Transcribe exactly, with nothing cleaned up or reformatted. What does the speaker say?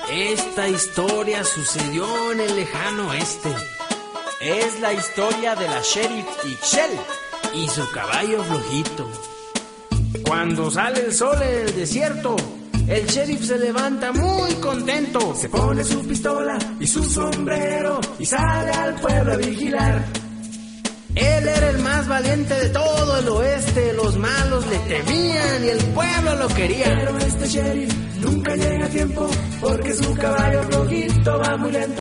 Esta historia sucedió en el lejano oeste. Es la historia de la Sheriff Ixchel y su caballo flojito. Cuando sale el sol en el desierto, el sheriff se levanta muy contento. Se pone su pistola y su sombrero y sale al pueblo a vigilar. Él era el más valiente de todo el oeste. Los malos le temían y el pueblo lo quería. Pero este sheriff nunca llega a tiempo porque su caballo flojito va muy lento.